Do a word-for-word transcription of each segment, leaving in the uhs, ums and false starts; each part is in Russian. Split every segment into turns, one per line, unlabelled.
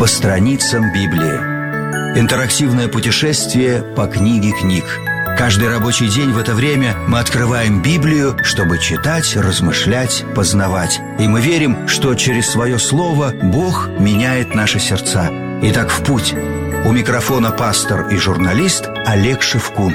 страницам Библии. Интерактивное путешествие по книге книг. Каждый рабочий день в это время мы открываем Библию, чтобы читать, размышлять, познавать. И мы верим, что через свое слово Бог меняет наши сердца. Итак, в путь. У микрофона пастор и журналист Олег Шевкун.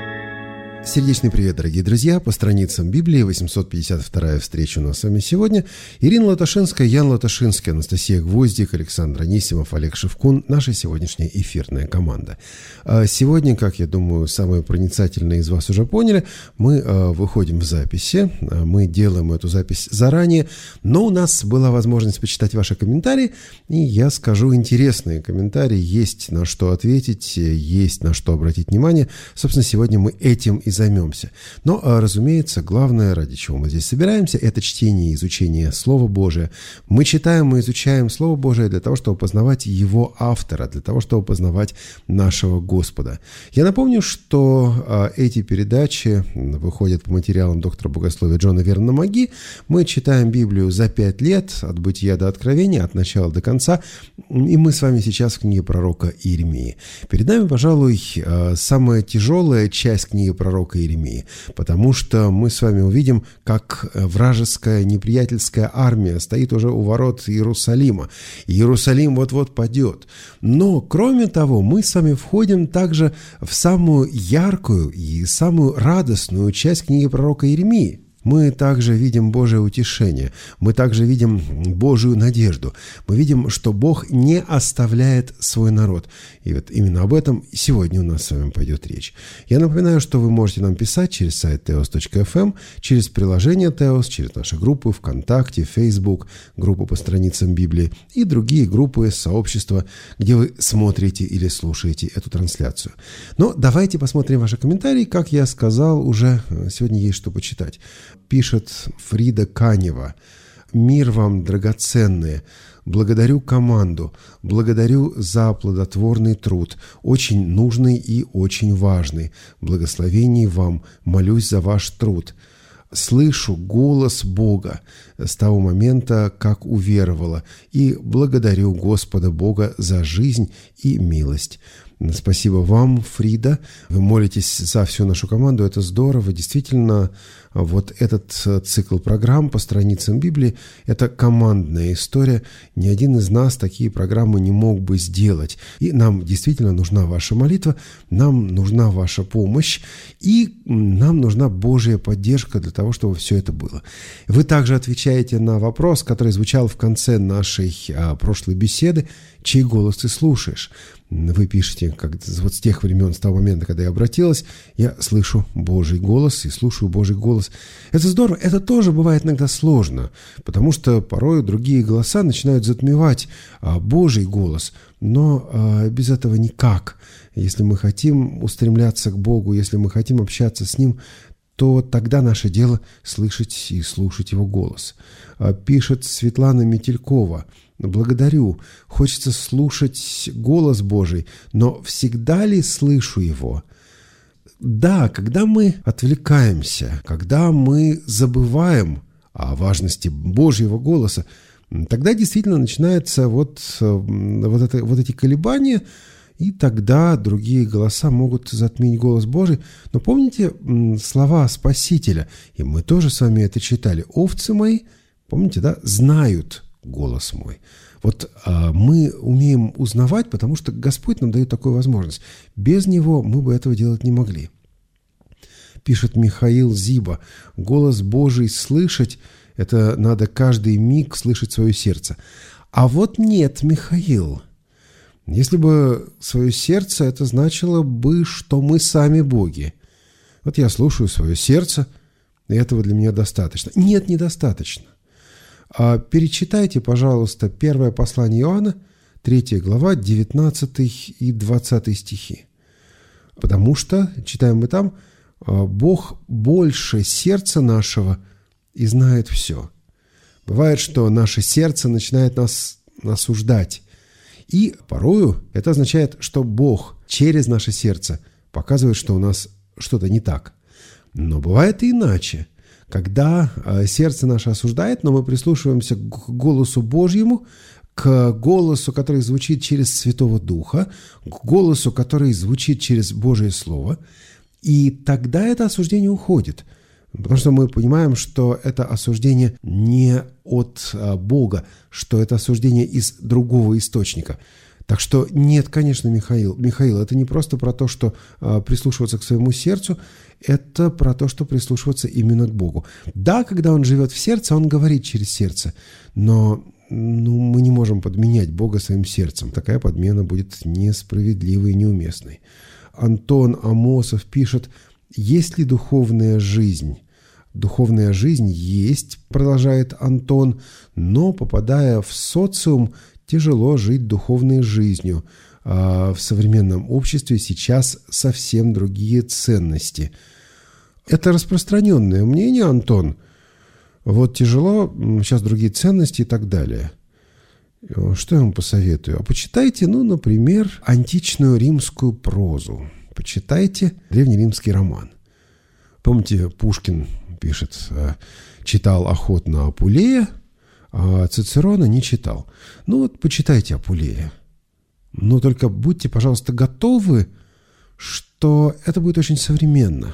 Сердечный привет, дорогие друзья! По страницам Библии, восемьсот пятьдесят вторая встреча у нас с вами сегодня. Ирина Латашинская, Ян Латашинский, Анастасия Гвоздик, Александр Анисимов, Олег Шевкун – наша сегодняшняя эфирная команда. Сегодня, как я думаю, самые проницательные из вас уже поняли, мы выходим в записи, мы делаем эту запись заранее, но у нас была возможность почитать ваши комментарии, и я скажу интересные комментарии, есть на что ответить, есть на что обратить внимание. Собственно, сегодня мы этим и займемся. Но, разумеется, главное, ради чего мы здесь собираемся, это чтение и изучение Слова Божия. Мы читаем и изучаем Слово Божие для того, чтобы познавать его автора, для того, чтобы познавать нашего Господа. Я напомню, что эти передачи выходят по материалам доктора богословия Джона Вернона Маги. Мы читаем Библию за пять лет, от Бытия до Откровения, от начала до конца. И мы с вами сейчас в книге пророка Иеремии. Перед нами, пожалуй, самая тяжелая часть книги пророка Иеремии, потому что мы с вами увидим, как вражеская неприятельская армия стоит уже у ворот Иерусалима. Иерусалим вот-вот падет. Но, кроме того, мы с вами входим также в самую яркую и самую радостную часть книги пророка Иеремии. Мы также видим Божие утешение, мы также видим Божию надежду, мы видим, что Бог не оставляет свой народ. И вот именно об этом сегодня у нас с вами пойдет речь. Я напоминаю, что вы можете нам писать через сайт теос точка эф эм, через приложение Теос, через наши группы ВКонтакте, Facebook, группу по страницам Библии и другие группы, сообщества, где вы смотрите или слушаете эту трансляцию. Но давайте посмотрим ваши комментарии. Как я сказал, уже сегодня есть что почитать. Пишет Фрида Канева: «Мир вам, драгоценные! Благодарю команду, благодарю за плодотворный труд, очень нужный и очень важный. Благословений вам, молюсь за ваш труд. Слышу голос Бога с того момента, как уверовала, и благодарю Господа Бога за жизнь и милость». Спасибо вам, Фрида. Вы молитесь за всю нашу команду. Это здорово. Действительно, вот этот цикл программ по страницам Библии – это командная история. Ни один из нас такие программы не мог бы сделать. И нам действительно нужна ваша молитва, нам нужна ваша помощь, и нам нужна Божья поддержка для того, чтобы все это было. Вы также отвечаете на вопрос, который звучал в конце нашей а, прошлой беседы: «Чей голос ты слушаешь?» Вы пишете, как вот с тех времен, с того момента, когда я обратилась, я слышу Божий голос и слушаю Божий голос. Это здорово. Это тоже бывает иногда сложно, потому что порой другие голоса начинают затмевать а, Божий голос, но а, без этого никак. Если мы хотим устремляться к Богу, если мы хотим общаться с Ним, то тогда наше дело слышать и слушать Его голос. А, пишет Светлана Метелькова: «Благодарю. Хочется слушать голос Божий, но всегда ли слышу его?» Да, когда мы отвлекаемся, когда мы забываем о важности Божьего голоса, тогда действительно начинаются вот, вот, это, вот эти колебания, и тогда другие голоса могут затмить голос Божий. Но помните слова Спасителя, и мы тоже с вами это читали: «Овцы мои», помните, да, «знают голос мой». Вот а, мы умеем узнавать, потому что Господь нам дает такую возможность. Без Него мы бы этого делать не могли. Пишет Михаил Зиба: «Голос Божий слышать – это надо каждый миг слышать свое сердце». А вот нет, Михаил. Если бы свое сердце, это значило бы, что мы сами боги. Вот я слушаю свое сердце, и этого для меня достаточно. Нет, недостаточно. А перечитайте, пожалуйста, первое послание Иоанна, третья глава, девятнадцатый и двадцатый стихи. Потому что, читаем мы там, Бог больше сердца нашего и знает все. Бывает, что наше сердце начинает нас осуждать. И порою это означает, что Бог через наше сердце показывает, что у нас что-то не так. Но бывает и иначе. Когда сердце наше осуждает, но мы прислушиваемся к голосу Божьему, к голосу, который звучит через Святого Духа, к голосу, который звучит через Божие Слово, и тогда это осуждение уходит. Потому что мы понимаем, что это осуждение не от Бога, что это осуждение из другого источника. Так что нет, конечно, Михаил, Михаил, это не просто про то, что э, прислушиваться к своему сердцу, это про то, что прислушиваться именно к Богу. Да, когда Он живет в сердце, Он говорит через сердце, но ну, мы не можем подменять Бога своим сердцем. Такая подмена будет несправедливой и неуместной. Антон Амосов пишет: «Есть ли духовная жизнь?» Духовная жизнь есть, продолжает Антон, но, попадая в социум, тяжело жить духовной жизнью. А в современном обществе сейчас совсем другие ценности. Это распространенное мнение, Антон. Вот тяжело, сейчас другие ценности и так далее. Что я вам посоветую? А почитайте, ну, например, античную римскую прозу. Почитайте древнеримский роман. Помните, Пушкин пишет, читал охотно Апулея, а Цицерона не читал. Ну вот, почитайте Апулея. Но только будьте, пожалуйста, готовы, что это будет очень современно.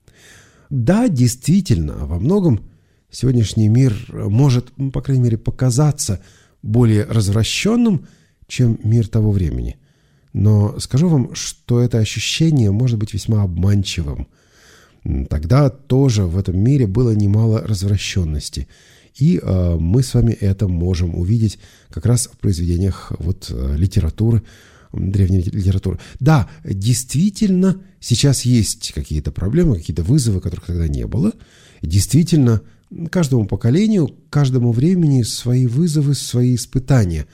Да, действительно, во многом сегодняшний мир может, ну, по крайней мере, показаться более развращенным, чем мир того времени. Но скажу вам, что это ощущение может быть весьма обманчивым. Тогда тоже в этом мире было немало развращенности. И э, мы с вами это можем увидеть как раз в произведениях вот, литературы, древней литературы. Да, действительно, сейчас есть какие-то проблемы, какие-то вызовы, которых тогда не было. Действительно, каждому поколению, каждому времени свои вызовы, свои испытания.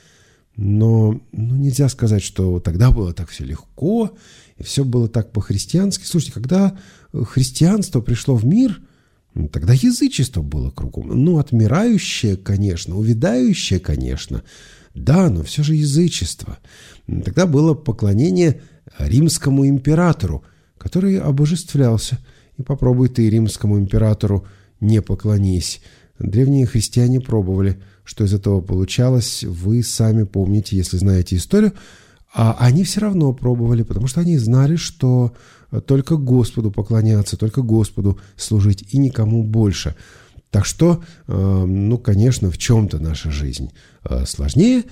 Но ну, нельзя сказать, что тогда было так все легко, и все было так по-христиански. Слушайте, когда христианство пришло в мир, тогда язычество было кругом. Ну, отмирающее, конечно, увядающее, конечно. Да, но все же язычество. Тогда было поклонение римскому императору, который обожествлялся. И попробуй ты римскому императору не поклонись. Древние христиане пробовали. Что из этого получалось, вы сами помните, если знаете историю. А они все равно пробовали, потому что они знали, что только Господу поклоняться, только Господу служить и никому больше. Так что, ну, конечно, в чем-то наша жизнь сложнее,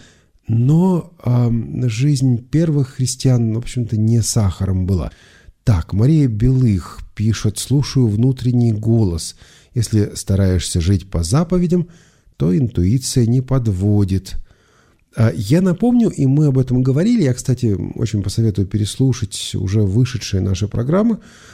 но жизнь первых христиан, в общем-то, не сахаром была. Так, Мария Белых пишет: «Слушаю внутренний голос. Если стараешься жить по заповедям, то интуиция не подводит». Я напомню, и мы об этом говорили, я, кстати, очень посоветую переслушать уже вышедшие наши программы.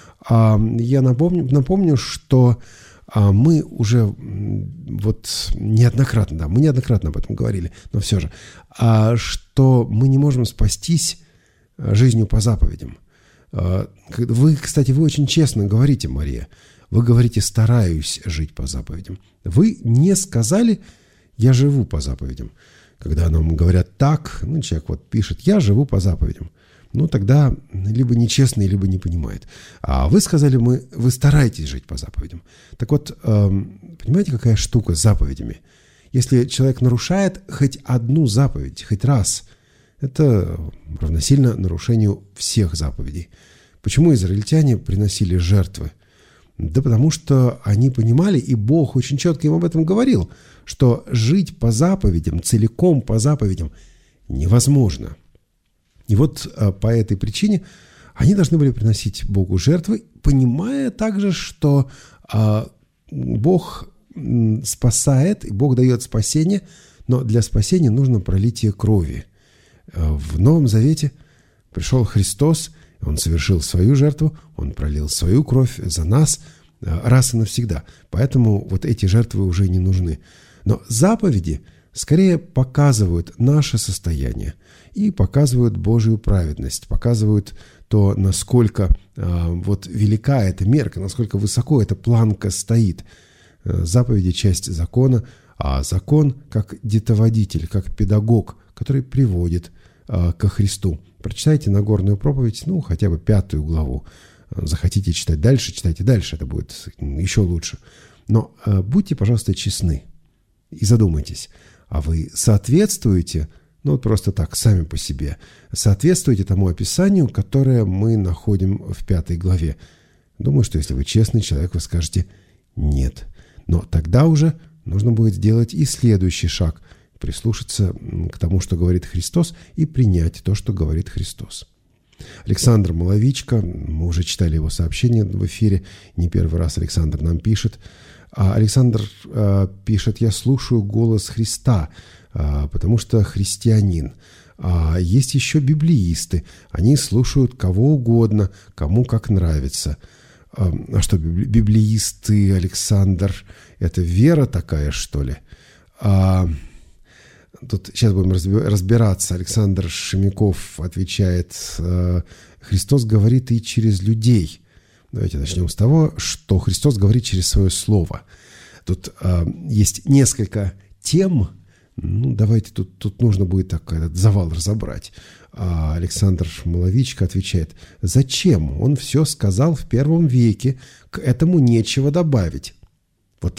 Я напомню, напомню, что мы уже вот неоднократно, да, мы неоднократно об этом говорили, но все же, что мы не можем спастись жизнью по заповедям. Вы, кстати, вы очень честно говорите, Мария, вы говорите: «стараюсь жить по заповедям». Вы не сказали: «я живу по заповедям». Когда нам говорят так, ну, человек вот пишет: «я живу по заповедям», ну, тогда либо нечестный, либо не понимает. А вы сказали: мы, вы стараетесь жить по заповедям. Так вот, эм, понимаете, какая штука с заповедями? Если человек нарушает хоть одну заповедь, хоть раз, это равносильно нарушению всех заповедей. Почему израильтяне приносили жертвы? Да потому что они понимали, и Бог очень четко им об этом говорил, что жить по заповедям, целиком по заповедям невозможно. И вот по этой причине они должны были приносить Богу жертвы, понимая также, что Бог спасает, и Бог дает спасение, но для спасения нужно пролитие крови. В Новом Завете пришел Христос, Он совершил свою жертву, Он пролил свою кровь за нас раз и навсегда. Поэтому вот эти жертвы уже не нужны. Но заповеди скорее показывают наше состояние и показывают Божию праведность, показывают то, насколько э, вот велика эта мерка, насколько высоко эта планка стоит. Заповеди – часть закона, а закон как детоводитель, как педагог, который приводит э, ко Христу. Прочитайте Нагорную проповедь, ну, хотя бы пятую главу. Захотите читать дальше, читайте дальше, это будет еще лучше. Но э, будьте, пожалуйста, честны и задумайтесь, а вы соответствуете ну вот просто так, сами по себе, соответствуете тому описанию, которое мы находим в пятой главе? Думаю, что если вы честный человек, вы скажете «нет». Но тогда уже нужно будет сделать и следующий шаг – прислушаться к тому, что говорит Христос, и принять то, что говорит Христос. Александр Маловичка, мы уже читали его сообщение в эфире, не первый раз Александр нам пишет. Александр э, пишет: «Я слушаю голос Христа, э, потому что христианин. А есть еще библеисты, они слушают кого угодно, кому как нравится». А что, библеисты, Александр, это вера такая, что ли? А, тут сейчас будем разбираться. Александр Шемяков отвечает: Христос говорит и через людей. Давайте начнем с того, что Христос говорит через свое слово. Тут а, есть несколько тем. Ну, давайте, тут, тут нужно будет так, этот завал разобрать. А Александр Маловичка отвечает: зачем? Он все сказал в первом веке, к этому нечего добавить. Вот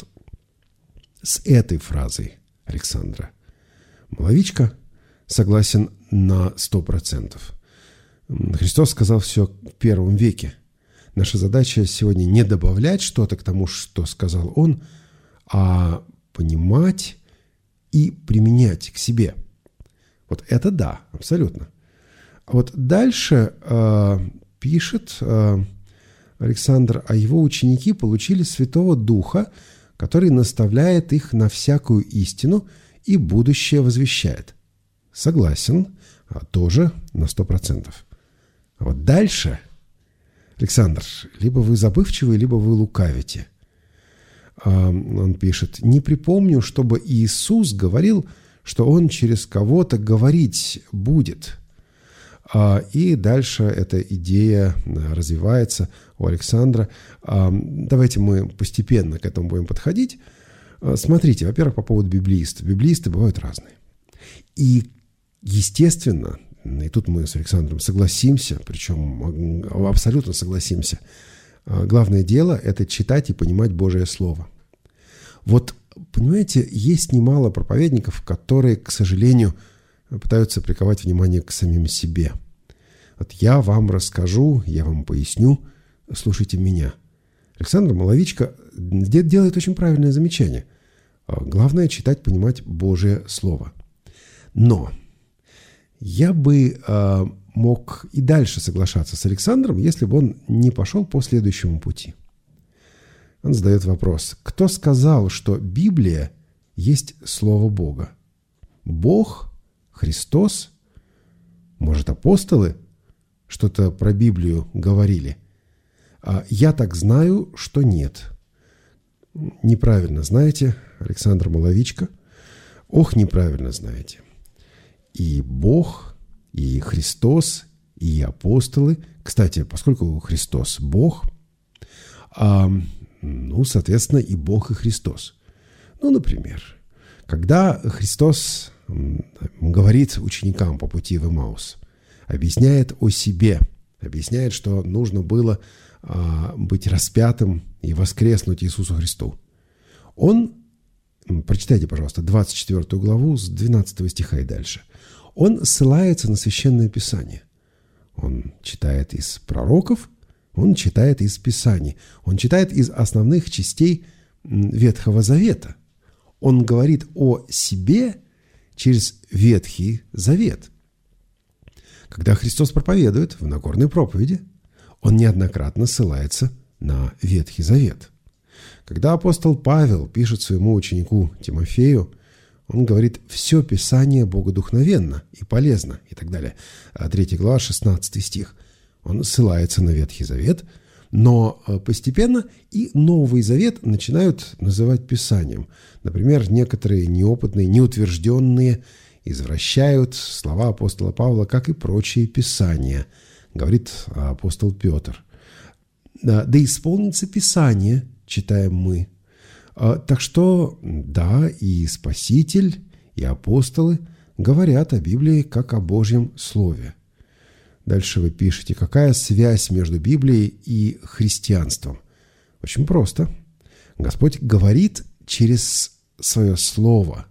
с этой фразой Александра Маловичка согласен на сто процентов. Христос сказал все в первом веке. Наша задача сегодня не добавлять что-то к тому, что сказал Он, а понимать и применять к себе. Вот это да, абсолютно. А вот дальше э, пишет э, Александр: а его ученики получили Святого Духа, который наставляет их на всякую истину и будущее возвещает. Согласен, а тоже на сто процентов. А вот дальше, Александр, либо вы забывчивы, либо вы лукавите. Он пишет: не припомню, чтобы Иисус говорил, что Он через кого-то говорить будет. И дальше эта идея развивается у Александра. Давайте мы постепенно к этому будем подходить. Смотрите, во-первых, по поводу библеистов. Библеисты бывают разные. И, естественно, и тут мы с Александром согласимся, причем абсолютно согласимся, главное дело – это читать и понимать Божие Слово. Вот, понимаете, есть немало проповедников, которые, к сожалению, пытаются приковать внимание к самим себе. Вот я вам расскажу, я вам поясню, слушайте меня. Александр Маловичка делает очень правильное замечание. Главное – читать, понимать Божие Слово. Но я бы э, мог и дальше соглашаться с Александром, если бы он не пошел по следующему пути. Он задает вопрос: кто сказал, что Библия есть Слово Бога? Бог? Христос? Может, апостолы что-то про Библию говорили? А я так знаю, что нет. Неправильно знаете, Александр Маловичка. Ох, неправильно знаете. И Бог, и Христос, и апостолы. Кстати, поскольку Христос Бог, а, ну, соответственно, и Бог, и Христос. Ну, например, когда Христос говорит ученикам по пути в Эмаус, объясняет о себе, объясняет, что нужно было а, быть распятым и воскреснуть Иисусу Христу. Он, прочитайте, пожалуйста, двадцать четвёртую главу с двенадцатого стиха и дальше. Он ссылается на Священное Писание. Он читает из пророков, он читает из Писаний, он читает из основных частей Ветхого Завета. Он говорит о себе через Ветхий Завет. Когда Христос проповедует в Нагорной проповеди, он неоднократно ссылается на Ветхий Завет. Когда апостол Павел пишет своему ученику Тимофею, он говорит: все Писание богодухновенно и полезно, и так далее. третья глава, шестнадцатый стих. Он ссылается на Ветхий Завет, но постепенно и Новый Завет начинают называть Писанием. Например, некоторые неопытные, неутвержденные извращают слова апостола Павла, как и прочие Писания, говорит апостол Петр. Да исполнится Писание, читаем мы. Так что, да, и Спаситель, и апостолы говорят о Библии как о Божьем Слове. Дальше вы пишете: какая связь между Библией и христианством? Очень просто. Господь говорит через свое Слово.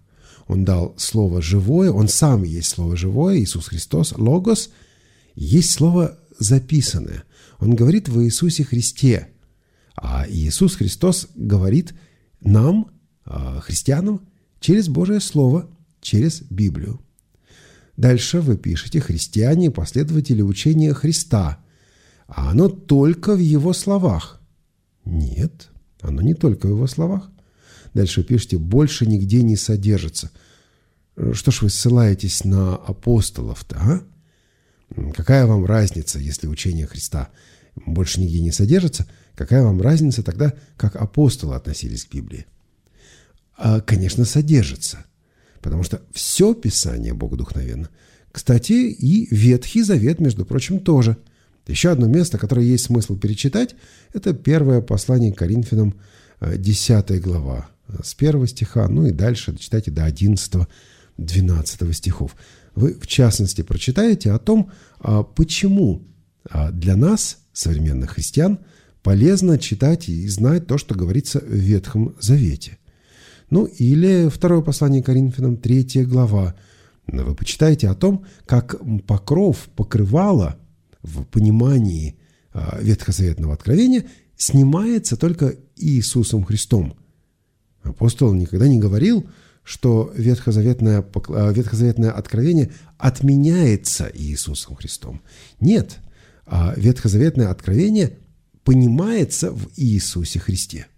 Он дал слово живое, Он сам есть слово живое, Иисус Христос, логос. Есть слово записанное. Он говорит в Иисусе Христе. А Иисус Христос говорит нам, христианам, через Божие Слово, через Библию. Дальше вы пишете «христиане, последователи учения Христа». А оно только в Его словах. Нет, оно не только в Его словах. Дальше пишите «больше нигде не содержится». Что ж вы ссылаетесь на апостолов-то, а? Какая вам разница, если учение Христа больше нигде не содержится? Какая вам разница тогда, как апостолы относились к Библии? А, конечно, содержится. Потому что все Писание богодухновенно. Кстати, и Ветхий Завет, между прочим, тоже. Еще одно место, которое есть смысл перечитать, это первое послание к Коринфянам, десятая глава, с первого стиха, ну и дальше читайте до одиннадцатого-двенадцатого стихов. Вы, в частности, прочитаете о том, почему для нас, современных христиан, полезно читать и знать то, что говорится в Ветхом Завете. Ну, или второе послание к Коринфянам, третья глава. Вы почитаете о том, как покров, покрывало в понимании ветхозаветного откровения снимается только Иисусом Христом. Апостол никогда не говорил, что ветхозаветное, ветхозаветное откровение отменяется Иисусом Христом. Нет, ветхозаветное откровение понимается в Иисусе Христе.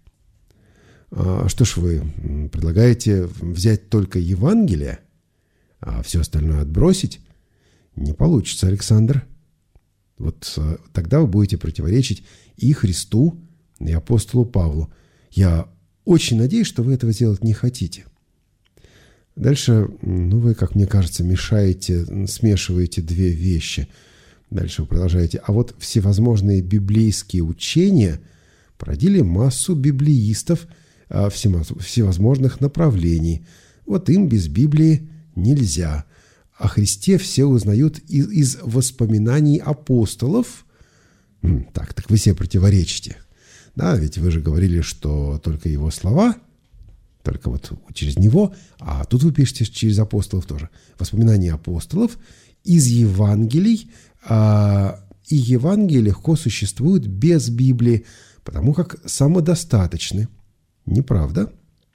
Что ж вы предлагаете взять только Евангелие, а все остальное отбросить? Не получится, Александр. Вот тогда вы будете противоречить и Христу, и апостолу Павлу. Я очень надеюсь, что вы этого сделать не хотите. Дальше, ну, вы, как мне кажется, мешаете, смешиваете две вещи. Дальше вы продолжаете. А вот всевозможные библейские учения породили массу библеистов всевозможных направлений. Вот им без Библии нельзя. О Христе все узнают из, из воспоминаний апостолов. Так, так вы себе противоречите. Да, ведь вы же говорили, что только его слова, только вот через него, а тут вы пишете через апостолов тоже. Воспоминания апостолов из Евангелий, а, и Евангелия легко существуют без Библии, потому как самодостаточны. Неправда.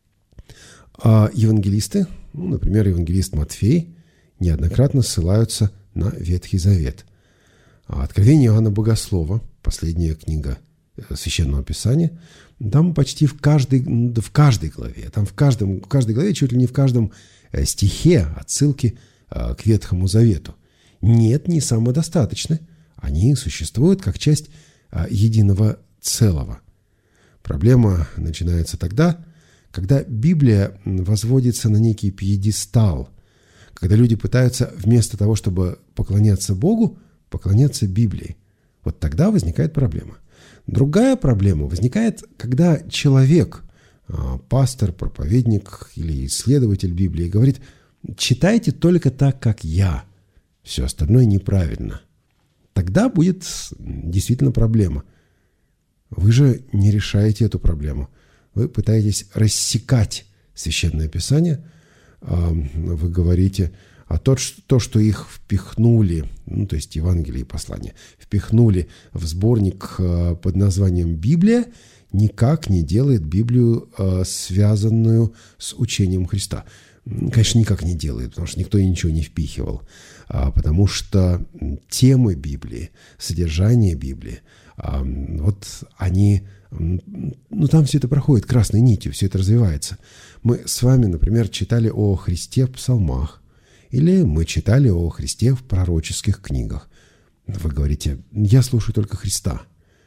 А евангелисты, ну, например, евангелист Матфей, неоднократно ссылаются на Ветхий Завет. А Откровение Иоанна Богослова, последняя книга Священного Писания, там почти в каждой, в каждой главе, там в, каждом, в каждой главе, чуть ли не в каждом стихе отсылки к Ветхому Завету. Нет, не самодостаточны. Они существуют как часть единого целого. Проблема начинается тогда, когда Библия возводится на некий пьедестал, когда люди пытаются вместо того, чтобы поклоняться Богу, поклоняться Библии. Вот тогда возникает проблема. Другая проблема возникает, когда человек, пастор, проповедник или исследователь Библии говорит: читайте только так, как я, все остальное неправильно. Тогда будет действительно проблема. Вы же не решаете эту проблему. Вы пытаетесь рассекать Священное Писание. Вы говорите, а то, что их впихнули, ну, то есть Евангелие и послания, впихнули в сборник под названием «Библия», никак не делает Библию связанную с учением Христа. Конечно, никак не делает, потому что никто ничего не впихивал. Потому что темы Библии, содержание Библии, вот они, ну там все это проходит красной нитью, все это развивается. Мы с вами, например, читали о Христе в псалмах, или мы читали о Христе в пророческих книгах. Вы говорите: я слушаю только Христа.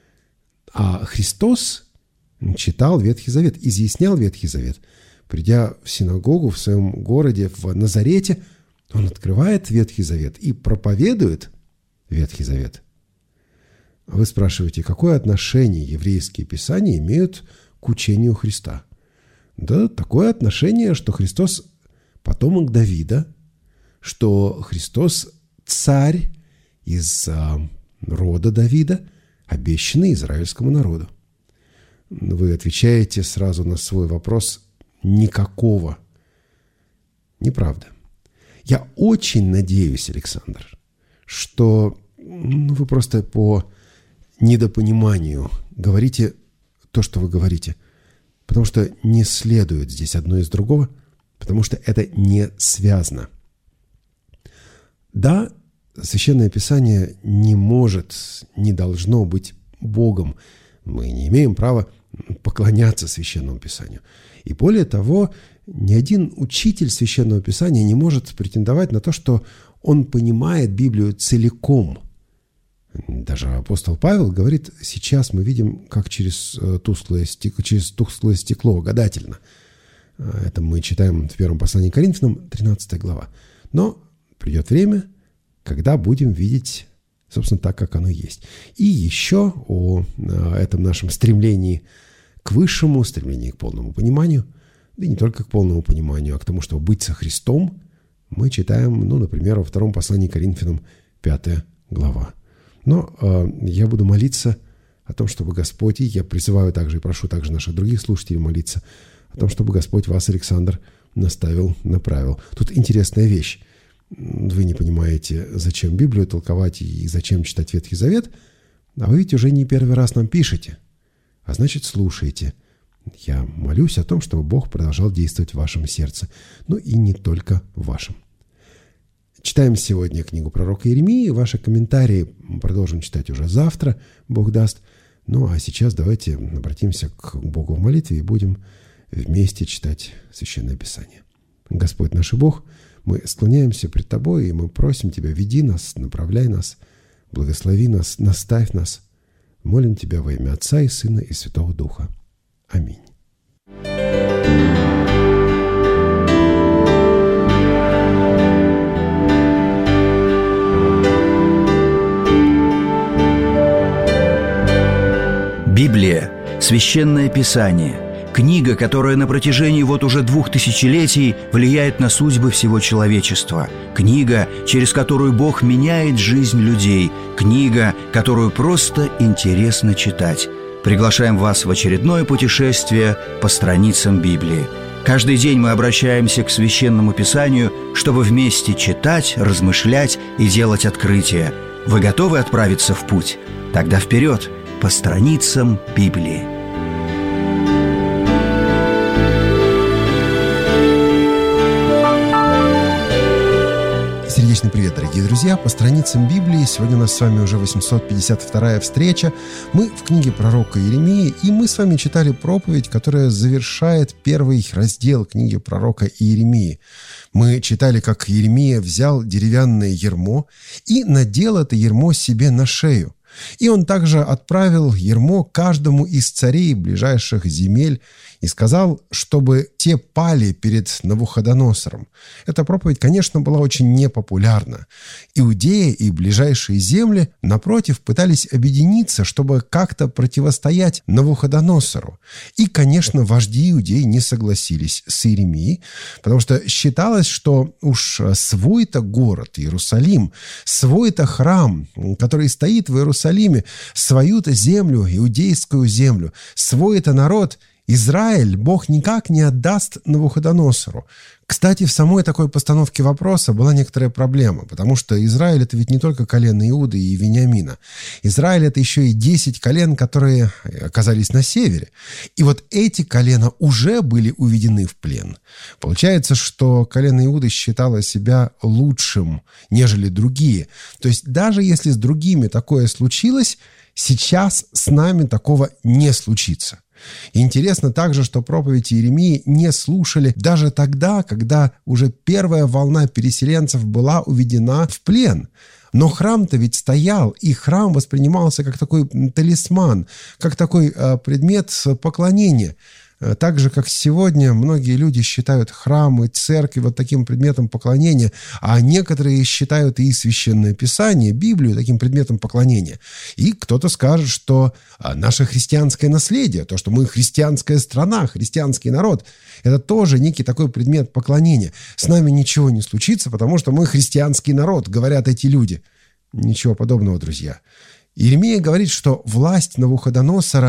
А Христос читал Ветхий Завет, изъяснял Ветхий Завет. Придя в синагогу в своем городе, в Назарете, он открывает Ветхий Завет и проповедует Ветхий Завет. Вы спрашиваете, какое отношение еврейские писания имеют к учению Христа? Да, такое отношение, что Христос потомок Давида, что Христос царь из а, рода Давида, обещанный израильскому народу. Вы отвечаете сразу на свой вопрос: никакого. Неправда. Я очень надеюсь, Александр, что ну, вы просто по недопониманию говорите то, что вы говорите, потому что не следует здесь одно из другого, потому что это не связано. Да, Священное Писание не может, не должно быть Богом. Мы не имеем права поклоняться Священному Писанию. И более того, ни один учитель Священного Писания не может претендовать на то, что он понимает Библию целиком. Даже апостол Павел говорит, сейчас мы видим, как через тусклое стекло, через тусклое стекло, гадательно. Это мы читаем в первом послании к Коринфянам, тринадцатая глава. Но придет время, когда будем видеть, собственно, так, как оно есть. И еще о этом нашем стремлении к высшему, стремлении к полному пониманию, да и не только к полному пониманию, а к тому, чтобы быть со Христом, мы читаем, ну, например, во втором послании к Коринфянам, пятая глава. Но э, я буду молиться о том, чтобы Господь, и я призываю также и прошу также наших других слушателей молиться о том, чтобы Господь вас, Александр, наставил, направил. Тут интересная вещь. Вы не понимаете, зачем Библию толковать и зачем читать Ветхий Завет, а вы ведь уже не первый раз нам пишете, а значит, слушаете. Я молюсь о том, чтобы Бог продолжал действовать в вашем сердце, но и не только в вашем. Читаем сегодня книгу пророка Иеремии. Ваши комментарии продолжим читать уже завтра, Бог даст. Ну, а сейчас давайте обратимся к Богу в молитве и будем вместе читать Священное Писание. Господь наш Бог, мы склоняемся пред Тобой, и мы просим Тебя, веди нас, направляй нас, благослови нас, наставь нас. Молим Тебя во имя Отца и Сына и Святого Духа. Аминь.
Библия – Священное Писание, книга, которая на протяжении вот уже двух тысячелетий влияет на судьбы всего человечества, книга, через которую Бог меняет жизнь людей, книга, которую просто интересно читать. Приглашаем вас в очередное путешествие по страницам Библии. Каждый день мы обращаемся к Священному Писанию, чтобы вместе читать, размышлять и делать открытия. Вы готовы отправиться в путь? Тогда вперед! По страницам Библии.
Сердечный привет, дорогие друзья! По страницам Библии сегодня у нас с вами уже восемьсот пятьдесят вторая встреча. Мы в книге пророка Иеремии, и мы с вами читали проповедь, которая завершает первый раздел книги пророка Иеремии. Мы читали, как Иеремия взял деревянное ярмо и надел это ярмо себе на шею. И он также отправил ярмо каждому из царей ближайших земель и сказал, чтобы те пали перед Навуходоносором. Эта проповедь, конечно, была очень непопулярна. Иудея и ближайшие земли, напротив, пытались объединиться, чтобы как-то противостоять Навуходоносору. И, конечно, вожди иудеи не согласились с Иеремией, потому что считалось, что уж свой-то город, Иерусалим, свой-то храм, который стоит в Иерусалиме, свою-то землю, иудейскую землю, свой-то народ – Израиль Бог никак не отдаст Навуходоносору. Кстати, в самой такой постановке вопроса была некоторая проблема, потому что Израиль – это ведь не только колено Иуды и Вениамина. Израиль – это еще и десять колен, которые оказались на севере. И вот эти колена уже были уведены в плен. Получается, что колено Иуды считало себя лучшим, нежели другие. То есть даже если с другими такое случилось, сейчас с нами такого не случится. И интересно также, что проповедь Иеремии не слушали даже тогда, когда уже первая волна переселенцев была уведена в плен. Но храм-то ведь стоял, и храм воспринимался как такой талисман, как такой э, предмет поклонения. Так же, как сегодня многие люди считают храмы, церкви вот таким предметом поклонения, а некоторые считают и Священное Писание, Библию таким предметом поклонения. И кто-то скажет, что наше христианское наследие, то, что мы христианская страна, христианский народ, это тоже некий такой предмет поклонения. С нами ничего не случится, потому что мы христианский народ, говорят эти люди. Ничего подобного, друзья. Иеремия говорит, что власть Навуходоносора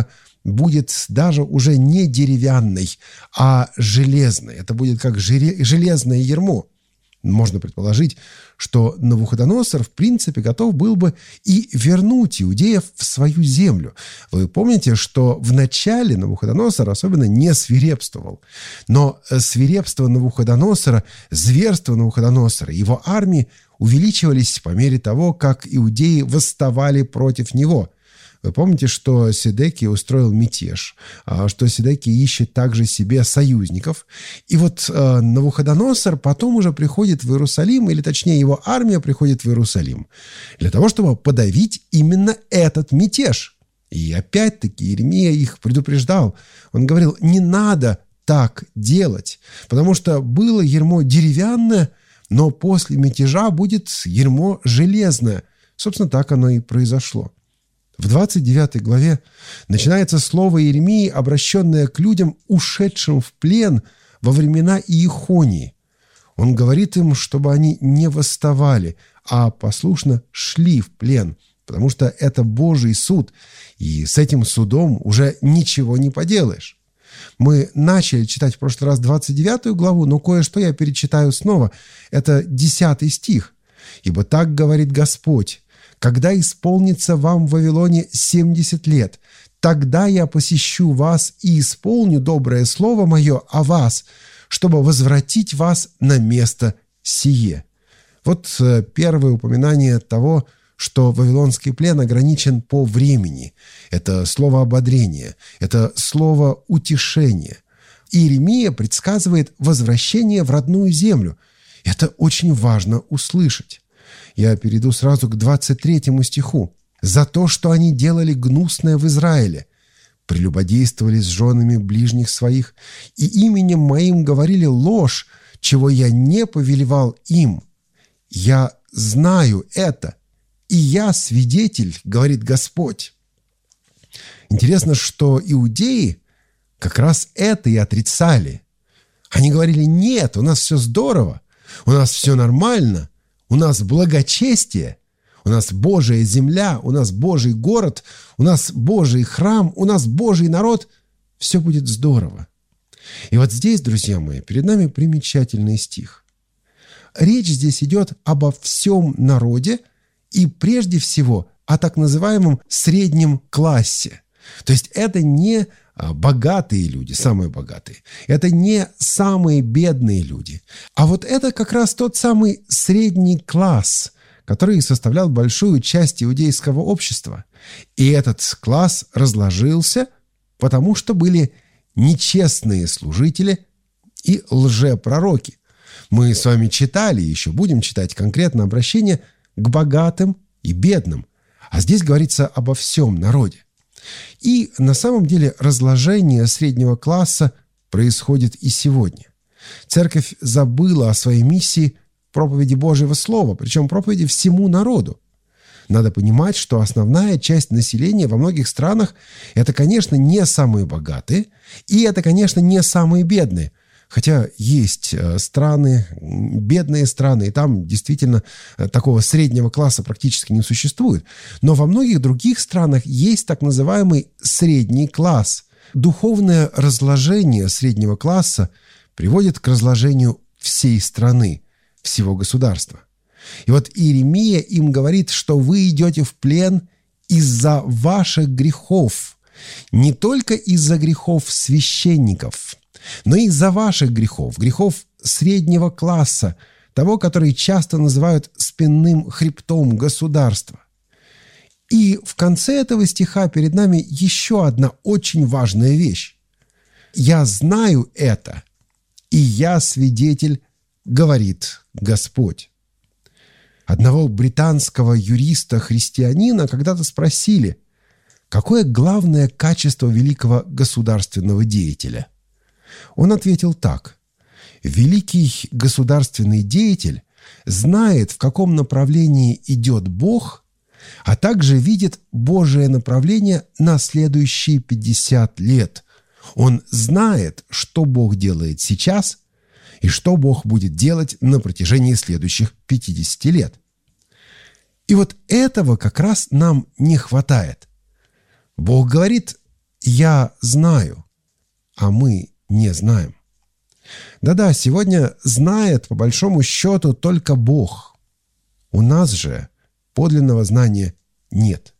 будет даже уже не деревянной, а железной. Это будет как железное ярмо. Можно предположить, что Навуходоносор, в принципе, готов был бы и вернуть иудеев в свою землю. Вы помните, что в начале Навуходоносор особенно не свирепствовал. Но свирепство Навуходоносора, зверство Навуходоносора, его армии увеличивались по мере того, как иудеи восставали против него. Вы помните, что Седекия устроил мятеж, что Седекия ищет также себе союзников. И вот Навуходоносор потом уже приходит в Иерусалим, или точнее его армия приходит в Иерусалим, для того, чтобы подавить именно этот мятеж. И опять-таки Иеремия их предупреждал. Он говорил, не надо так делать, потому что было ярмо деревянное, но после мятежа будет ярмо железное. Собственно, так оно и произошло. В двадцать девятой главе начинается слово Иеремии, обращенное к людям, ушедшим в плен во времена Иехонии. Он говорит им, чтобы они не восставали, а послушно шли в плен, потому что это Божий суд, и с этим судом уже ничего не поделаешь. Мы начали читать в прошлый раз двадцать девятую главу, но кое-что я перечитаю снова. Это десятый стих. «Ибо так говорит Господь, когда исполнится вам в Вавилоне семьдесят лет, тогда я посещу вас и исполню доброе слово мое о вас, чтобы возвратить вас на место сие». Вот первое упоминание того, что вавилонский плен ограничен по времени. Это слово ободрения, это слово утешения. Иеремия предсказывает возвращение в родную землю. Это очень важно услышать. Я перейду сразу к двадцать третьему стиху. «За то, что они делали гнусное в Израиле, прелюбодействовали с женами ближних своих, и именем моим говорили ложь, чего я не повелевал им. Я знаю это, и я свидетель, говорит Господь». Интересно, что иудеи как раз это и отрицали. Они говорили, нет, у нас все здорово, у нас все нормально, у нас благочестие, у нас Божья земля, у нас Божий город, у нас Божий храм, у нас Божий народ. Все будет здорово. И вот здесь, друзья мои, перед нами примечательный стих. Речь здесь идет обо всем народе и прежде всего о так называемом среднем классе. То есть это не богатые люди, самые богатые. Это не самые бедные люди. А вот это как раз тот самый средний класс, который составлял большую часть иудейского общества. И этот класс разложился, потому что были нечестные служители и лжепророки. Мы с вами читали, еще будем читать конкретно обращение к богатым и бедным. А здесь говорится обо всем народе. И на самом деле разложение среднего класса происходит и сегодня. Церковь забыла о своей миссии проповеди Божьего Слова, причем проповеди всему народу. Надо понимать, что основная часть населения во многих странах – это, конечно, не самые богатые, и это, конечно, не самые бедные. Хотя есть страны, бедные страны, и там действительно такого среднего класса практически не существует. Но во многих других странах есть так называемый средний класс. Духовное разложение среднего класса приводит к разложению всей страны, всего государства. И вот Иеремия им говорит, что вы идете в плен из-за ваших грехов, не только из-за грехов священников, но и из-за ваших грехов, грехов среднего класса, того, который часто называют спинным хребтом государства. И в конце этого стиха перед нами еще одна очень важная вещь. «Я знаю это, и я свидетель, говорит Господь». Одного британского юриста-христианина когда-то спросили, какое главное качество великого государственного деятеля? Он ответил так: великий государственный деятель знает, в каком направлении идет Бог, а также видит Божие направление на следующие пятьдесят лет. Он знает, что Бог делает сейчас и что Бог будет делать на протяжении следующих пятидесяти лет. И вот этого как раз нам не хватает. Бог говорит: «я знаю», а мы не знаем. Да-да, сегодня знает, по большому счету, только Бог. У нас же подлинного знания нет.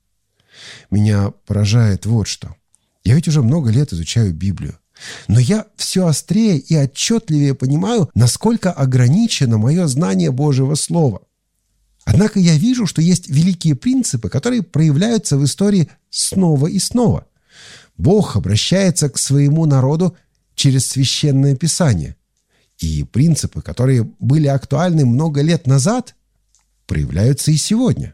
Меня поражает вот что. Я ведь уже много лет изучаю Библию. Но я все острее и отчетливее понимаю, насколько ограничено мое знание Божьего Слова. Однако я вижу, что есть великие принципы, которые проявляются в истории снова и снова. Бог обращается к своему народу через Священное Писание. И принципы, которые были актуальны много лет назад, проявляются и сегодня.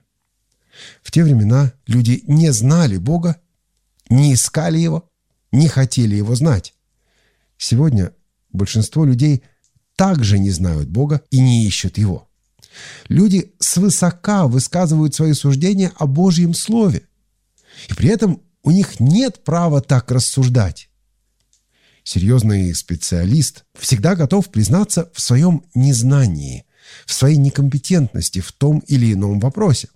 В те времена люди не знали Бога, не искали Его, не хотели Его знать. Сегодня большинство людей также не знают Бога и не ищут Его. Люди свысока высказывают свои суждения о Божьем Слове. И при этом у них нет права так рассуждать. Серьезный специалист всегда готов признаться в своем незнании, в своей некомпетентности в том или ином вопросе.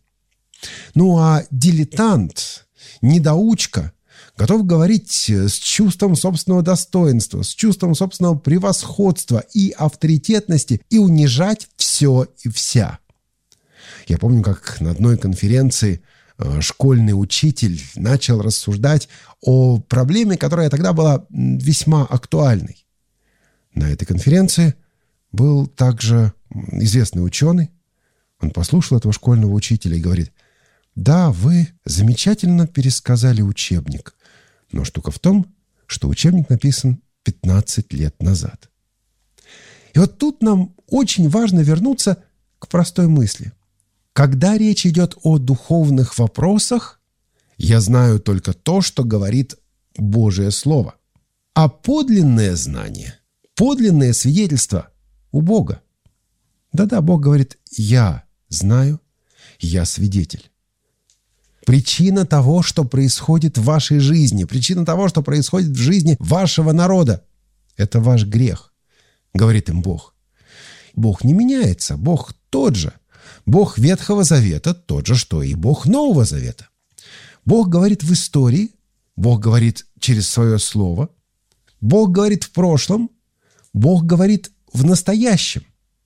Ну а дилетант, недоучка, готов говорить с чувством собственного достоинства, с чувством собственного превосходства и авторитетности и унижать все и вся. Я помню, как на одной конференции школьный учитель начал рассуждать о проблеме, которая тогда была весьма актуальной. На этой конференции был также известный ученый. Он послушал этого школьного учителя и говорит: «Да, вы замечательно пересказали учебник, но штука в том, что учебник написан пятнадцать лет назад». И вот тут нам очень важно вернуться к простой мысли. Когда речь идет о духовных вопросах, я знаю только то, что говорит Божие Слово. А подлинное знание, подлинное свидетельство у Бога. Да-да, Бог говорит: «Я знаю, я свидетель». Причина того, что происходит в вашей жизни, причина того, что происходит в жизни вашего народа, это ваш грех, говорит им Бог. Бог не меняется, Бог тот же. Бог Ветхого Завета тот же, что и Бог Нового Завета. Бог говорит в истории, Бог говорит через свое слово, Бог говорит в прошлом, Бог говорит в настоящем.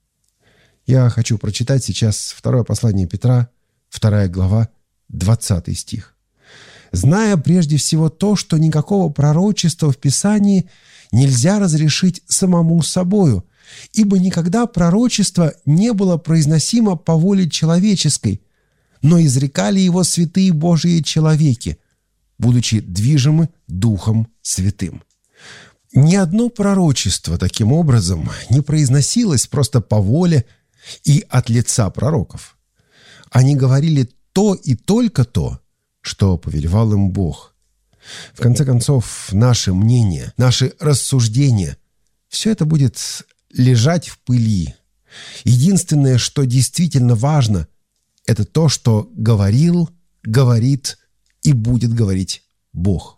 Я хочу прочитать сейчас второе послание Петра, вторая глава, двадцатый стих. «Зная прежде всего то, что никакого пророчества в Писании нельзя разрешить самому собою, ибо никогда пророчество не было произносимо по воле человеческой, но изрекали его святые Божии человеки, будучи движимы Духом Святым». Ни одно пророчество таким образом не произносилось просто по воле и от лица пророков. Они говорили то и только то, что повелевал им Бог. В конце концов, наше мнение, наши рассуждения – все это будет лежать в пыли. Единственное, что действительно важно, это то, что говорил, говорит и будет говорить Бог.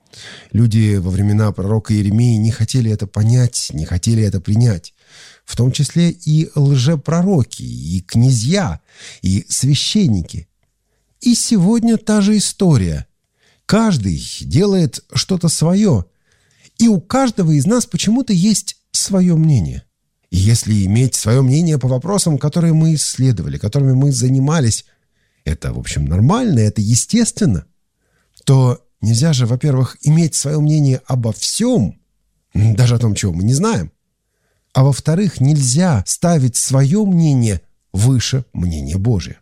Люди во времена пророка Иеремии не хотели это понять, не хотели это принять. В том числе и лжепророки, и князья, и священники. И сегодня та же история. Каждый делает что-то свое. И у каждого из нас почему-то есть свое мнение. И если иметь свое мнение по вопросам, которые мы исследовали, которыми мы занимались, это, в общем, нормально, это естественно, то нельзя же, во-первых, иметь свое мнение обо всем, даже о том, чего мы не знаем, а во-вторых, нельзя ставить свое мнение выше мнения Божия.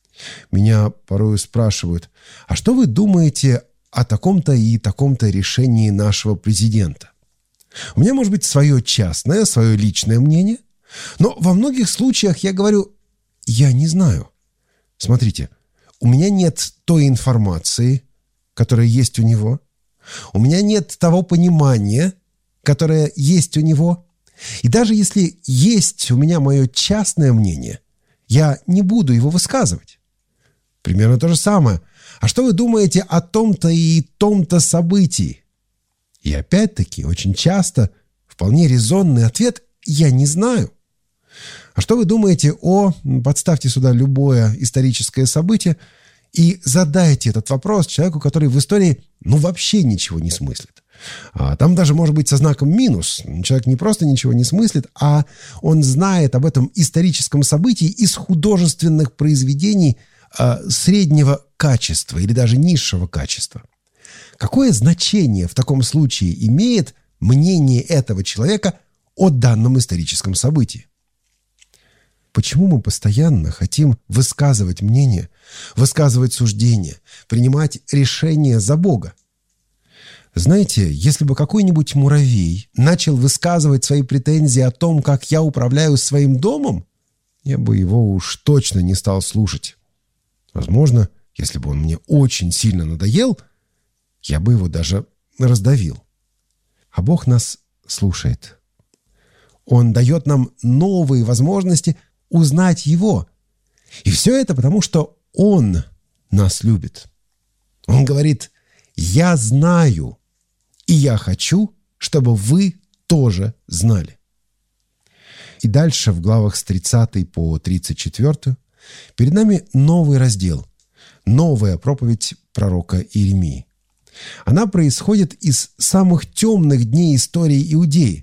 Меня порой спрашивают: а что вы думаете о таком-то и таком-то решении нашего президента? У меня может быть свое частное, свое личное мнение, но во многих случаях я говорю: я не знаю. Смотрите, у меня нет той информации, которая есть у него. У меня нет того понимания, которое есть у него. И даже если есть у меня мое частное мнение, я не буду его высказывать. Примерно то же самое. А что вы думаете о том-то и том-то событии? И опять-таки, очень часто вполне резонный ответ «я не знаю». А что вы думаете о... Подставьте сюда любое историческое событие, И задайте этот вопрос человеку, который в истории ну вообще ничего не смыслит. А там даже может быть со знаком минус. Человек не просто ничего не смыслит, а он знает об этом историческом событии из художественных произведений а, среднего качества или даже низшего качества. Какое значение в таком случае имеет мнение этого человека о данном историческом событии? Почему мы постоянно хотим высказывать мнение, высказывать суждения, принимать решения за Бога? Знаете, если бы какой-нибудь муравей начал высказывать свои претензии о том, как я управляю своим домом, я бы его уж точно не стал слушать. Возможно, если бы он мне очень сильно надоел, я бы его даже раздавил. А Бог нас слушает. Он дает нам новые возможности узнать Его. И все это потому, что Он нас любит. Он говорит: «Я знаю, и я хочу, чтобы вы тоже знали». И дальше в главах с тридцатой по тридцать четвёртую перед нами новый раздел, новая проповедь пророка Иеремии. Она происходит из самых темных дней истории Иудеи.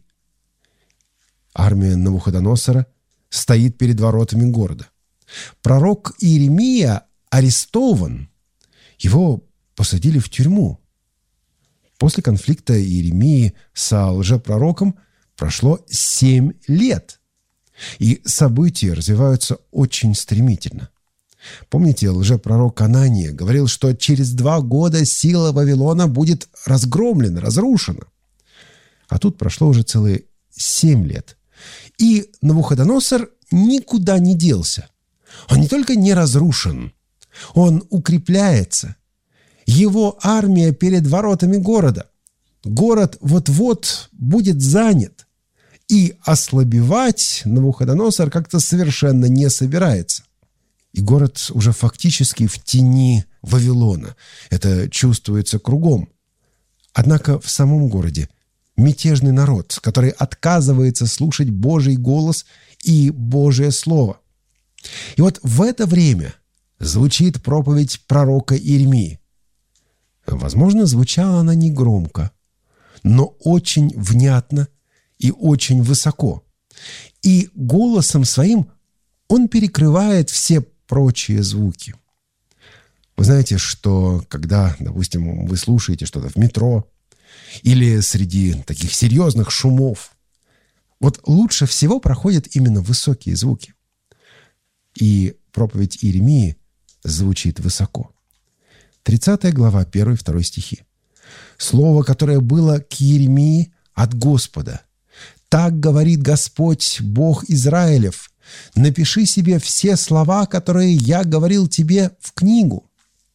Армия Навуходоносора стоит перед воротами города. Пророк Иеремия арестован. Его посадили в тюрьму. После конфликта Иеремии со лжепророком прошло семь лет. И события развиваются очень стремительно. Помните, лжепророк Анания говорил, что через два года сила Вавилона будет разгромлена, разрушена. А тут прошло уже целые семь лет. И Навуходоносор никуда не делся. Он не только не разрушен, он укрепляется. Его армия перед воротами города. Город вот-вот будет занят. И ослабевать Навуходоносор как-то совершенно не собирается. И город уже фактически в тени Вавилона. Это чувствуется кругом. Однако в самом городе мятежный народ, который отказывается слушать Божий голос и Божие Слово. И вот в это время звучит проповедь пророка Иеремии. Возможно, звучала она не громко, но очень внятно и очень высоко. И голосом своим он перекрывает все прочие звуки. Вы знаете, что когда, допустим, вы слушаете что-то в метро или среди таких серьезных шумов, вот лучше всего проходят именно высокие звуки. И проповедь Иеремии звучит высоко. тридцатая глава, первый-второй стихи. «Слово, которое было к Иеремии от Господа. Так говорит Господь, Бог Израилев. Напиши себе все слова, которые я говорил тебе в книгу».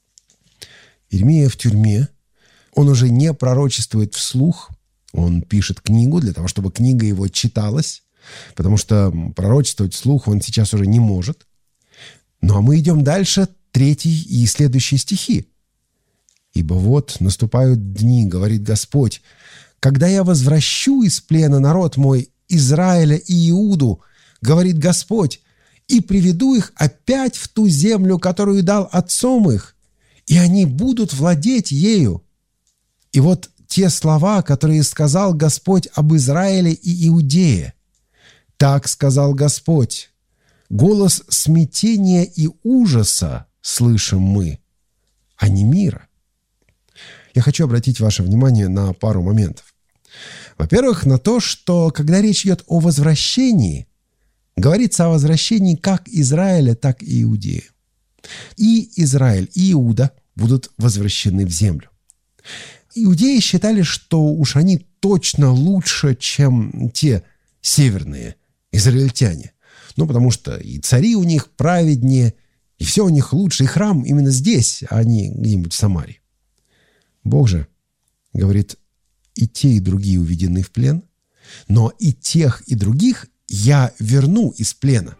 Иеремия в тюрьме. Он уже не пророчествует вслух. Он пишет книгу для того, чтобы книга его читалась, потому что пророчествовать вслух он сейчас уже не может. Ну а мы идем дальше, третий и следующие стихи. «Ибо вот наступают дни, говорит Господь, когда я возвращу из плена народ мой, Израиля и Иуду, говорит Господь, и приведу их опять в ту землю, которую дал отцом их, и они будут владеть ею. И вот те слова, которые сказал Господь об Израиле и Иудее. Так сказал Господь: голос смятения и ужаса слышим мы, а не мира». Я хочу обратить ваше внимание на пару моментов. Во-первых, на то, что когда речь идет о возвращении, говорится о возвращении как Израиля, так и Иудеи. И Израиль, и Иуда будут возвращены в землю. Иудеи считали, что уж они точно лучше, чем те северные израильтяне. Ну, потому что и цари у них праведнее, и все у них лучше, и храм именно здесь, а не где-нибудь в Самаре. Бог же говорит: и те, и другие уведены в плен, но и тех, и других я верну из плена.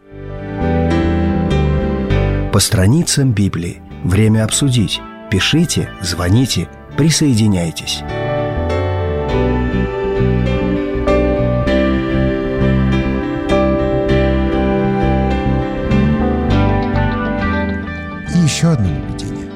По страницам Библии. Время обсудить. Пишите, звоните, присоединяйтесь.
И еще одно наблюдение.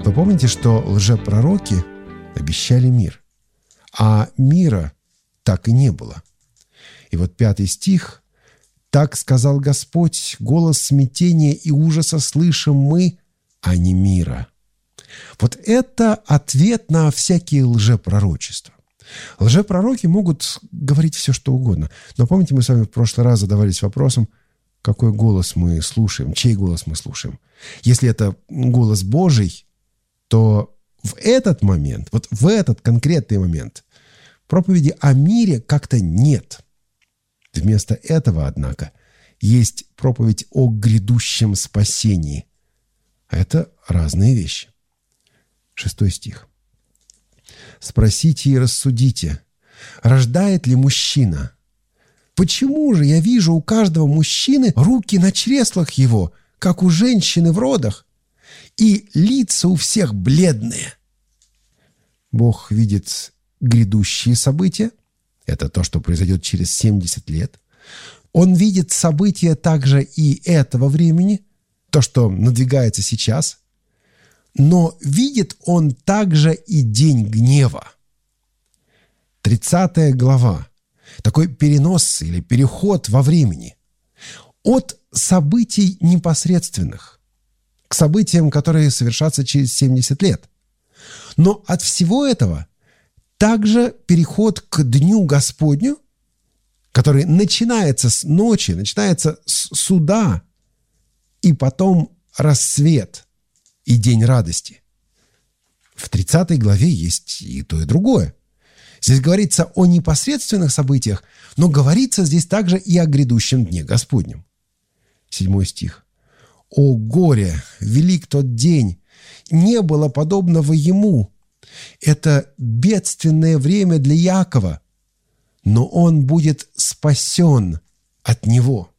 Вы помните, что лжепророки обещали мир, а мира так и не было. И вот пятый стих. «Так сказал Господь, голос смятения и ужаса слышим мы, а не мира». Вот это ответ на всякие лжепророчества. Лжепророки могут говорить все, что угодно. Но помните, мы с вами в прошлый раз задавались вопросом, какой голос мы слушаем, чей голос мы слушаем. Если это голос Божий, то в этот момент, вот в этот конкретный момент, проповеди о мире как-то нет. Вместо этого, однако, есть проповедь о грядущем спасении. Это разные вещи. Шестой стих. «Спросите и рассудите, рождает ли мужчина? Почему же я вижу у каждого мужчины руки на чреслах его, как у женщины в родах, и лица у всех бледные?» Бог видит грядущие события. Это то, что произойдет через семьдесят лет. Он видит события также и этого времени, то, что надвигается сейчас. Но видит он также и день гнева. тридцатая глава. Такой перенос или переход во времени. От событий непосредственных к событиям, которые совершатся через семьдесят лет. Но от всего этого также переход к Дню Господню, который начинается с ночи, начинается с суда, и потом рассвет и день радости. В тридцатой главе есть и то, и другое. Здесь говорится о непосредственных событиях, но говорится здесь также и о грядущем Дне Господнем. Седьмой стих. «О горе! Велик тот день! Не было подобного ему! Это бедственное время для Иакова, но он будет спасен от него».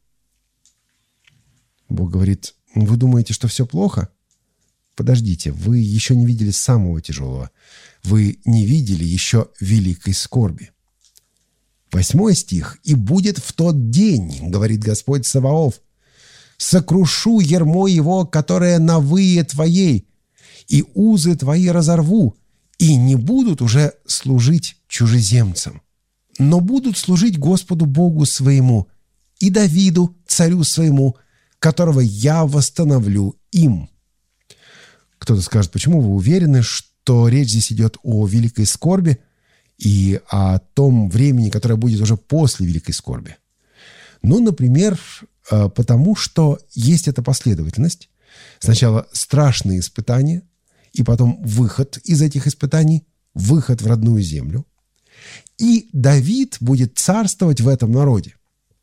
Бог говорит: вы думаете, что все плохо? Подождите, вы еще не видели самого тяжелого. Вы не видели еще великой скорби. Восьмой стих. «И будет в тот день, говорит Господь Саваоф, сокрушу ярмо его, которое на вые твоей, и узы твои разорву, и не будут уже служить чужеземцам, но будут служить Господу Богу своему и Давиду, царю своему, которого я восстановлю им». Кто-то скажет: почему вы уверены, что речь здесь идет о великой скорби и о том времени, которое будет уже после великой скорби? Ну, например, потому что есть эта последовательность. Сначала страшные испытания, и потом выход из этих испытаний, выход в родную землю. И Давид будет царствовать в этом народе.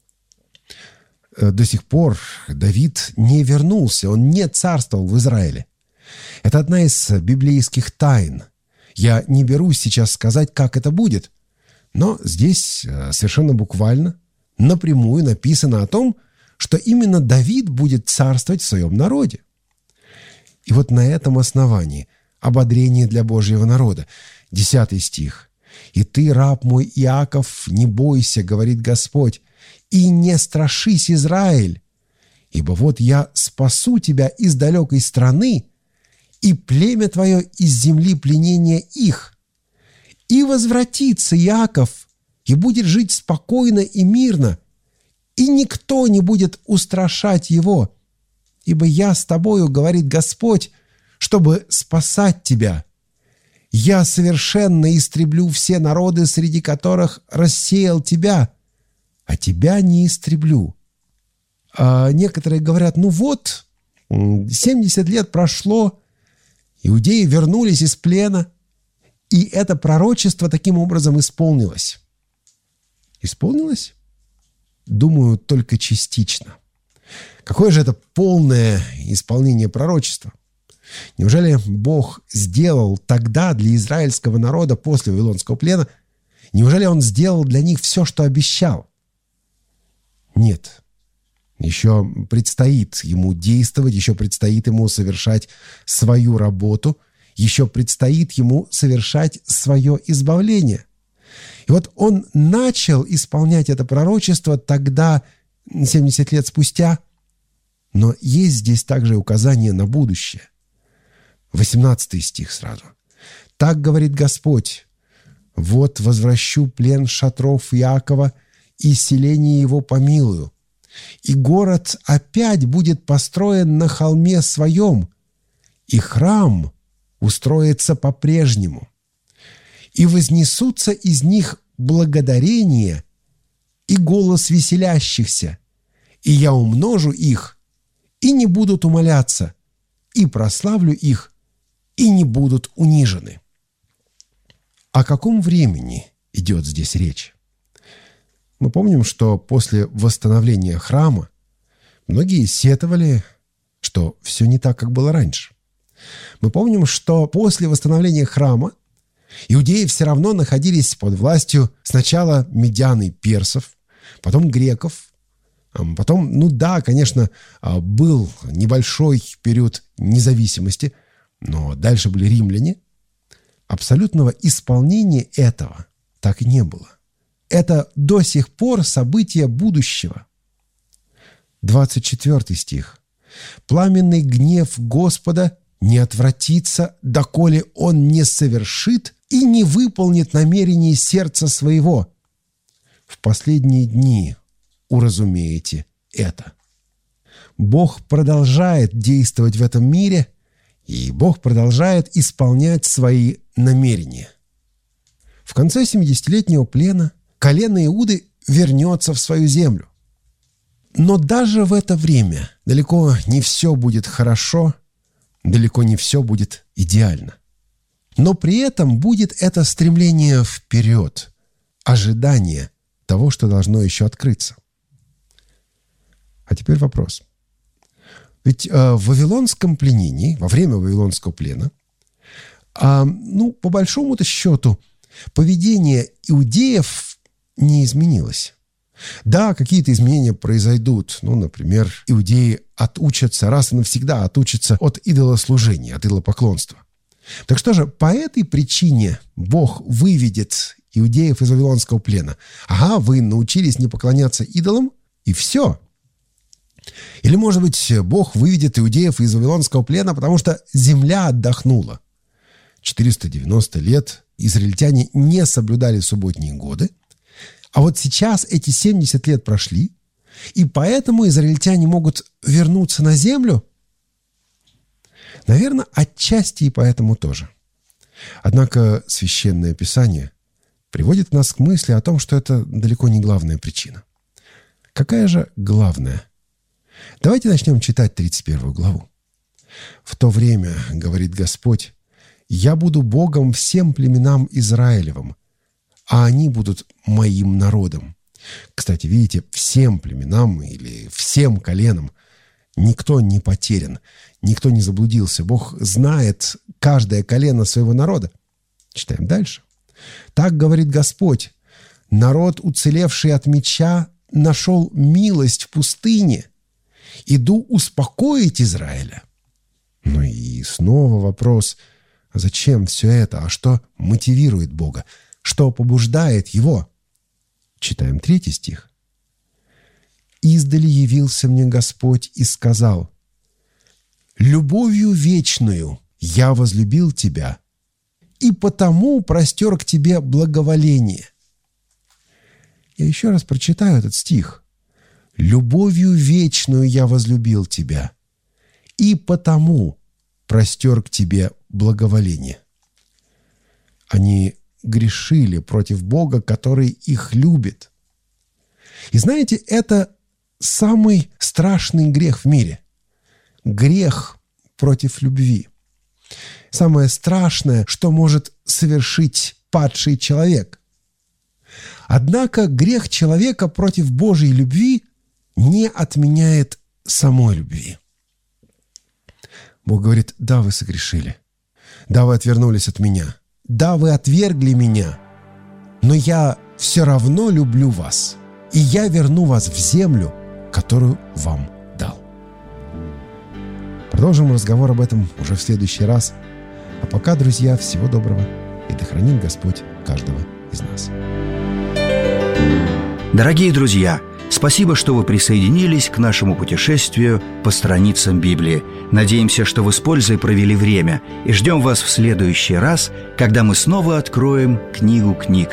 До сих пор Давид не вернулся, он не царствовал в Израиле. Это одна из библейских тайн. Я не берусь сейчас сказать, как это будет, но здесь совершенно буквально, напрямую написано о том, что именно Давид будет царствовать в своем народе. И вот на этом основании ободрение для Божьего народа. Десятый стих. «И ты, раб мой Иаков, не бойся, говорит Господь, и не страшись, Израиль, ибо вот я спасу тебя из далекой страны, и племя твое из земли пленения их. И возвратится Иаков, и будет жить спокойно и мирно, и никто не будет устрашать его, ибо я с тобою, говорит Господь, чтобы спасать тебя. Я совершенно истреблю все народы, среди которых рассеял тебя, а тебя не истреблю». А некоторые говорят: ну вот, семьдесят лет прошло, иудеи вернулись из плена, и это пророчество таким образом исполнилось. Исполнилось? Думаю, только частично. Какое же это полное исполнение пророчества? Неужели Бог сделал тогда для израильского народа после Вавилонского плена, неужели Он сделал для них все, что обещал? Нет. Еще предстоит Ему действовать, еще предстоит Ему совершать свою работу, еще предстоит Ему совершать свое избавление. И вот Он начал исполнять это пророчество тогда, семьдесят лет спустя, но есть здесь также указание на будущее. восемнадцатый стих сразу. «Так говорит Господь, вот возвращу плен шатров Иакова, и селение его помилую, и город опять будет построен на холме своем, и храм устроится по-прежнему, и вознесутся из них благодарение и голос веселящихся, и я умножу их, и не будут умоляться, и прославлю их, и не будут унижены». О каком времени идет здесь речь? Мы помним, что после восстановления храма многие сетовали, что все не так, как было раньше. Мы помним, что после восстановления храма иудеи все равно находились под властью сначала медян и персов, потом греков, потом, ну да, конечно, был небольшой период независимости, но дальше были римляне. Абсолютного исполнения этого так и не было. Это до сих пор событие будущего. двадцать четвёртый стих. «Пламенный гнев Господа не отвратится, доколе Он не совершит и не выполнит намерений сердца своего. В последние дни уразумеете это». Бог продолжает действовать в этом мире, и Бог продолжает исполнять свои намерения. В конце семидесятилетнего плена колено Иуды вернется в свою землю. Но даже в это время далеко не все будет хорошо, далеко не все будет идеально. Но при этом будет это стремление вперед, ожидание того, что должно еще открыться. А теперь вопрос. Ведь э, в вавилонском пленении, во время вавилонского плена, э, ну, по большому-то счету, поведение иудеев не изменилось. Да, какие-то изменения произойдут. Ну, например, иудеи отучатся, раз и навсегда отучатся от идолослужения, от идолопоклонства. Так что же, по этой причине Бог выведет иудеев из вавилонского плена? Ага, вы научились не поклоняться идолам, и все. Или, может быть, Бог выведет иудеев из вавилонского плена, потому что земля отдохнула. четыреста девяносто лет израильтяне не соблюдали субботние годы, а вот сейчас эти семьдесят лет прошли, и поэтому израильтяне могут вернуться на землю? Наверное, отчасти и поэтому тоже. Однако Священное Писание приводит нас к мысли о том, что это далеко не главная причина. Какая же главная? Давайте начнем читать тридцать первую главу. «В то время, — говорит Господь, — я буду Богом всем племенам Израилевым, а они будут моим народом». Кстати, видите, всем племенам или всем коленам никто не потерян, никто не заблудился. Бог знает каждое колено своего народа. Читаем дальше. «Так говорит Господь, народ, уцелевший от меча, нашел милость в пустыне. Иду успокоить Израиля». Ну и снова вопрос, а зачем все это? А что мотивирует Бога? Что побуждает Его? Читаем третий стих. «Издали явился мне Господь и сказал: любовью вечную я возлюбил тебя, и потому простер к тебе благоволение». Я еще раз прочитаю этот стих. «Любовью вечную я возлюбил тебя, и потому простер к тебе благоволение». Они грешили против Бога, который их любит. И знаете, это самый страшный грех в мире. Грех против любви. Самое страшное, что может совершить падший человек. Однако грех человека против Божьей любви не отменяет самой любви. Бог говорит: да, вы согрешили. Да, вы отвернулись от меня. Да, вы отвергли меня. Но я все равно люблю вас. И я верну вас в землю, которую вам дал. Продолжим разговор об этом уже в следующий раз. А пока, друзья, всего доброго. И да хранит Господь каждого из нас.
Дорогие друзья, Спасибо, что вы присоединились к нашему путешествию по страницам Библии. Надеемся, что вы с пользой провели время, и ждем вас в следующий раз, когда мы снова откроем книгу книг.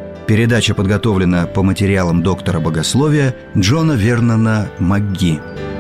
Передача подготовлена по материалам доктора богословия Джона Вернона МакГи.